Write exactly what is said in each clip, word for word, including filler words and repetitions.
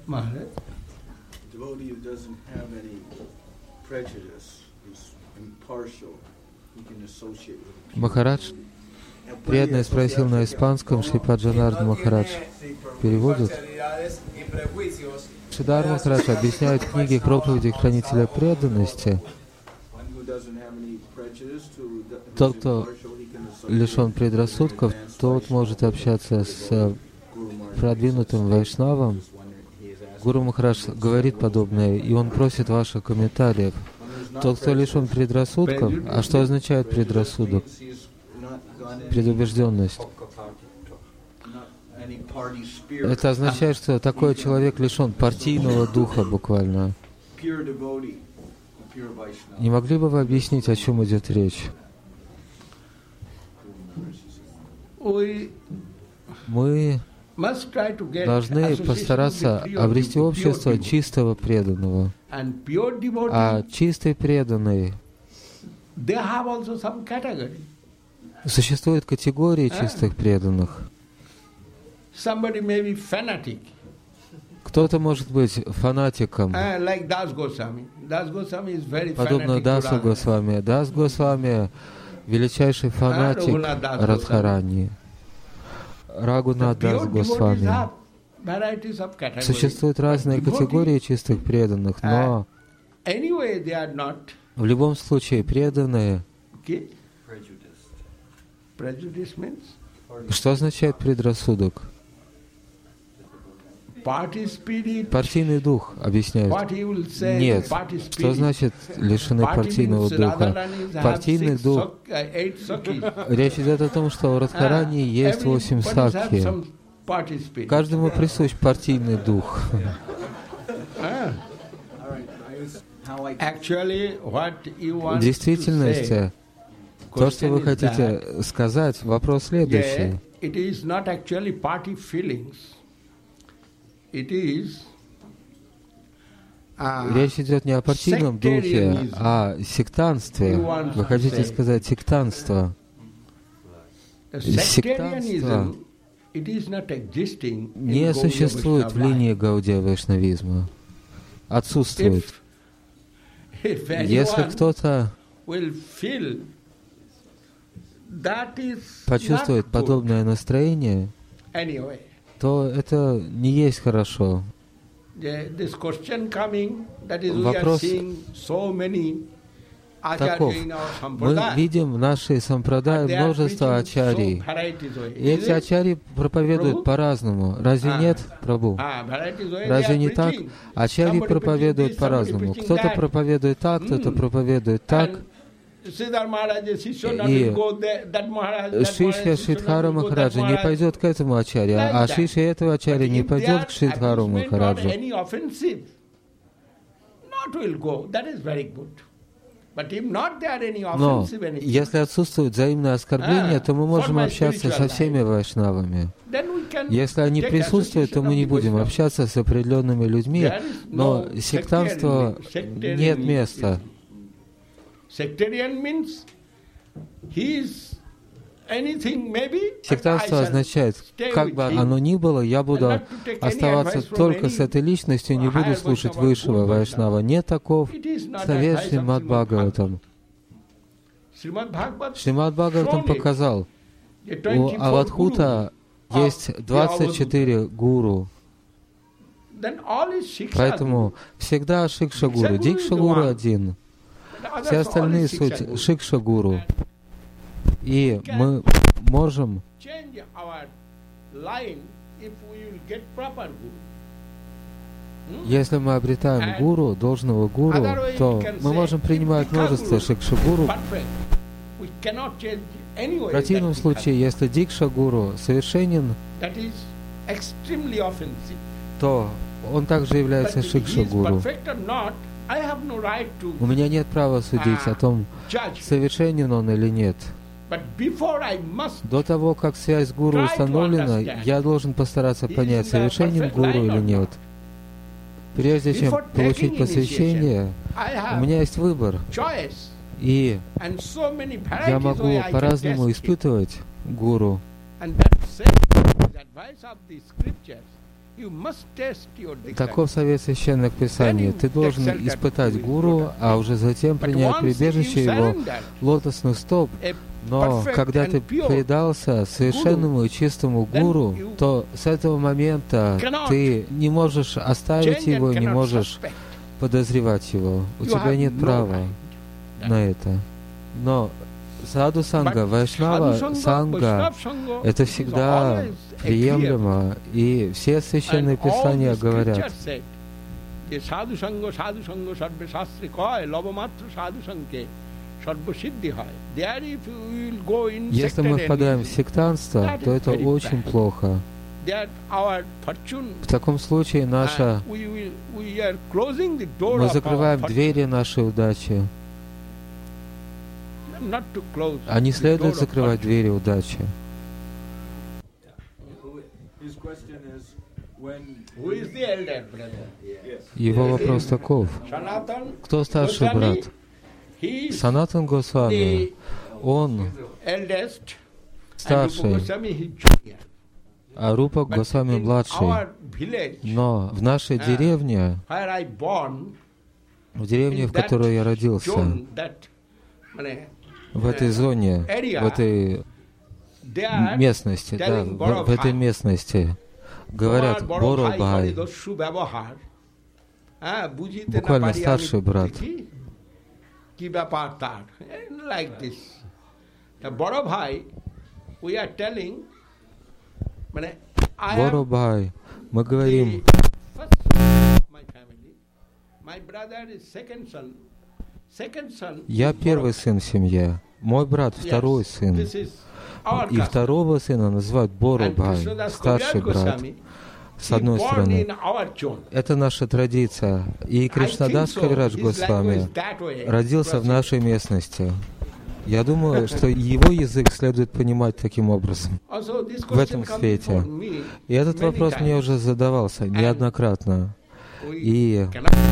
Maharaj. Devotee who doesn't have any prejudice, is impartial, he can associate with people. Махарадж преданный спросил на испанском, Шрипад Джанардан Махарадж переводит. Шридар Махарадж объясняет в книге проповеди хранителя преданности. Тот, кто лишен предрассудков, тот может общаться с продвинутым вайшнавом. Гуру Махарадж говорит подобное, и он просит ваших комментариев. Тот, кто лишен предрассудков, а что означает предрассудок? Предубежденность. Это означает, что такой человек лишен партийного духа буквально. Не могли бы вы объяснить, о чем идет речь? Мы должны постараться обрести общество чистого преданного. А чистый преданный, существуют категории чистых преданных. Кто-то может быть фанатиком, подобно Дасу Госвами. Дас Госвами — величайший фанатик Радхарани. Рагунат Дас Госвами. Существуют разные категории чистых преданных, но в любом случае преданные. Что означает предрассудок? Партийный дух, объясняют. Нет. Что значит лишены партийного духа? Партийный дух. Речь идет о том, что у Радхарани есть восемь сакхи. Каждому присущ партийный дух. В действительности, то, что вы хотите сказать, вопрос следующий. Речь идет не о партийном духе, а о сектантстве. Вы хотите сказать сектантство. Сектантство не существует в линии Гаудия Вайшнавизма. Отсутствует. Если кто-то почувствует подобное настроение, то это не есть хорошо. Вопрос таков. Мы видим в нашей сампрадай множество ачарий. И эти ачарии проповедуют по-разному. Разве нет, Прабху? Разве не так? Ачарии проповедуют по-разному. Кто-то проповедует так, кто-то проповедует так. И Шишья Шридхара Махараджа не пойдет к этому ачарье, а Шишья этого ачарья не пойдет к Шридхару Махараджу. Но если отсутствует взаимное оскорбление, то мы можем общаться со всеми вайшнавами. Если они присутствуют, то мы не будем общаться с определенными людьми, но сектантству нет места. Сектантство означает, как бы оно ни было, я буду оставаться только с этой личностью, не буду слушать высшего вайшнава. Не таков совет Шримад Бхагаватам. Шримад Бхагаватам показал, у Авадхута есть двадцать четыре гуру. Поэтому всегда Шикша-гуру. Дикша-гуру один. Все остальные суть Шикша-гуру. И мы можем если мы обретаем гуру, должного гуру, то мы можем принимать множество шикша-гуру. В противном случае, если дикша-гуру совершенен, то он также является шикша-гуру. У меня нет права судить о том, совершенен он или нет. До того, как связь с гуру установлена, я должен постараться понять, совершенен гуру или нет. Прежде чем получить посвящение, у меня есть выбор. И я могу по-разному испытывать гуру. Таков совет священных писаний. Ты должен испытать гуру, а уже затем принять прибежище его лотосных стоп. Но когда ты предался совершенному и чистому гуру, то с этого момента ты не можешь оставить его, не можешь подозревать его. У тебя нет права на это. Но саду санга, вайшнава санга — это всегда приемлемо, и все священные писания говорят, если мы впадаем в сектантство, то это очень плохо. В таком случае наша... мы закрываем двери нашей удачи. А не следует закрывать двери удачи. Его вопрос таков. Кто старший брат? Санатан Госвами. Он старший, а Рупа Госвами младший. Но в нашей деревне, в деревне, в которой я родился, в этой зоне, в этой местности, да, в, в этой местности говорят Боро-бхай, буквально старший брат. Боро-бхай, мы говорим, я первый сын в семье, мой брат второй сын. И второго сына называют Боро-бхай, старший брат. С одной стороны, это наша традиция. И Кришнадас Кавирадж Госвами родился в нашей местности. Я думаю, что его язык следует понимать таким образом, в этом свете. И этот вопрос мне уже задавался неоднократно. И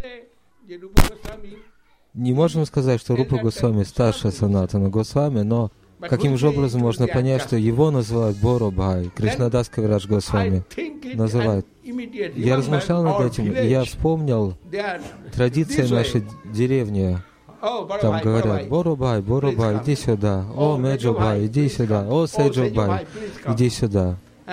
не можем сказать, что Рупа Госвами старше Санатана Госвами, но каким же образом можно понять, что его называют Боро-бхай, Кришнадас Кавирадж Госвами называют? Я размышлял над этим, и я вспомнил традиции нашей деревни. Там говорят, Боро-бхай, Боро-бхай, иди сюда. О, Меджо-бхай, иди сюда. О, Сейджо-бхай, иди сюда.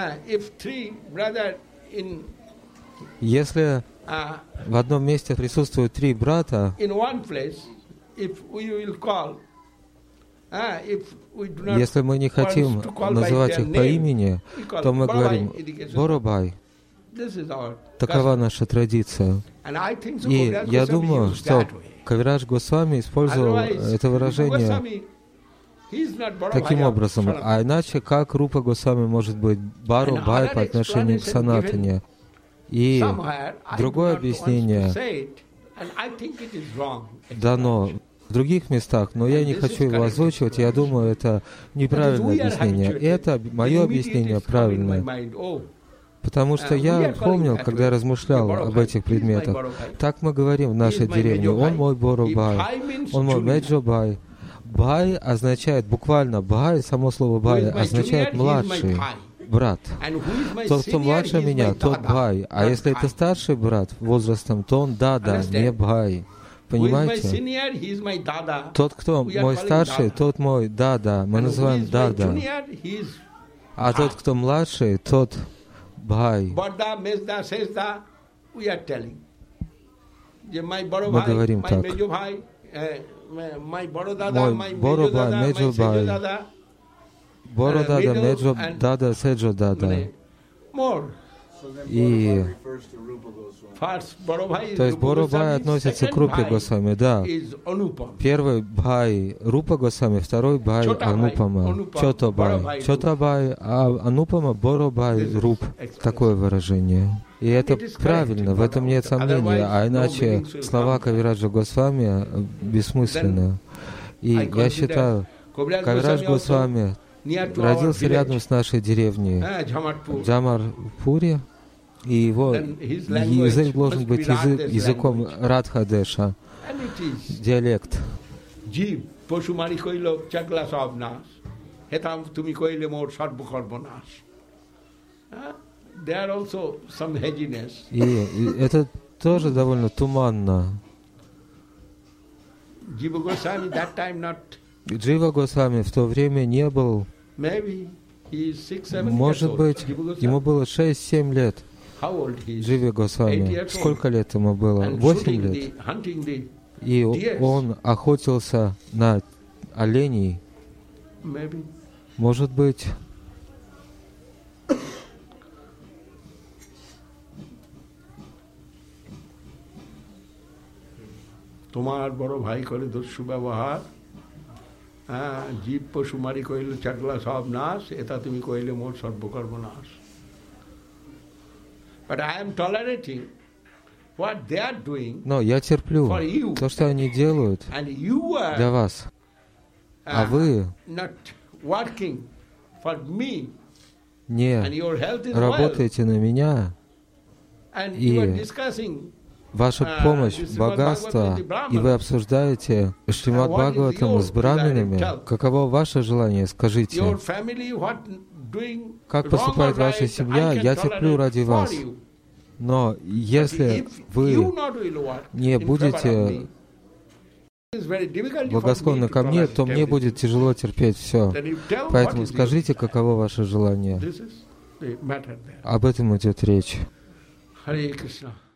Если в одном месте присутствуют три брата, если мы не хотим называть их по имени, то мы говорим Боро-бхай. Такова наша традиция. И я думаю, что Кавирадж Госвами использовал это выражение таким образом. А иначе, как Рупа Госвами может быть Боро-бхай по отношению к Санатане? И другое объяснение дано в других местах, но я не хочу его озвучивать, я думаю, это неправильное объяснение. И это мое объяснение правильное. Потому что я помнил, когда я размышлял об этих предметах, так мы говорим в нашей деревне, он мой Боро-бхай, он мой Меджо-бхай. Бхай означает, буквально бхай, само слово бхай означает младший брат. Тот, кто младше меня, тот бхай. А если это старший брат возрастом, то он дада, не бхай. Понимаете? Тот, кто мой старший, тот мой дада. Мы называем дада. А тот, кто младший, тот бхай. Мы говорим так. Мой Боро-бхай, Меджо-бхай. Боро-дада, Меджо-дада, Седжо-дада. И то есть Боро-бхай относится к Рупе Госвами, да. Первый бхай Рупа Госвами, второй бхай Анупама, Чото-бхай. Чото-бхай, а Анупама Боро-бхай Руп. Такое выражение. И это правильно, в этом нет сомнения, а иначе слова Кавираджа Госвами бессмысленны. И я считаю, Кавирадж Госвами родился рядом с нашей деревней, в Джамарпуре, и его язык должен быть язык, языком Радхадеша, диалект. there also some haziness. И, и это тоже довольно туманно. Jiva Goswami that time not. Джива Госвами в то время не был. Maybe he is six, seven Может years быть, old. ему было шесть-семь лет. How old he is? Дживе Госвами. Сколько лет ему было? And Восемь shooting лет. the- hunting the И deers. он охотился на оленей. Maybe. Может быть, তোমার বড় ভাই করে দস্যু ব্যবহার, হ্যাঁ, জীব পশু মারি কইলে চাটলা সব নাশ, এটা তুমি কইলে মোর সর্বকর্মনাশ। But I am tolerating what they are doing, но я терплю For you. то, что они делают and you для are вас. А uh, вы not working for me, and не your health is well, работаете на меня, and и you are discussing ваша uh, помощь, this Srimad богатство, Bhagavatam with the и вы Brahmanas. обсуждаете Шримад And what is Бхагаватам your с браминами. desire? Tell. Каково ваше желание? Скажите. Your family, what doing Как wrong поступает or ваша right, семья, I can я терплю tolerate ради for вас. you. Но But если if вы you not will work не in favor of будете me, it is very difficult for благосклонны me to ко мне, tolerate то мне everything. будет тяжело терпеть все. Then you tell what Поэтому is your скажите, desire. каково ваше желание. This is the matter there. Об этом идет речь. Hare Krishna.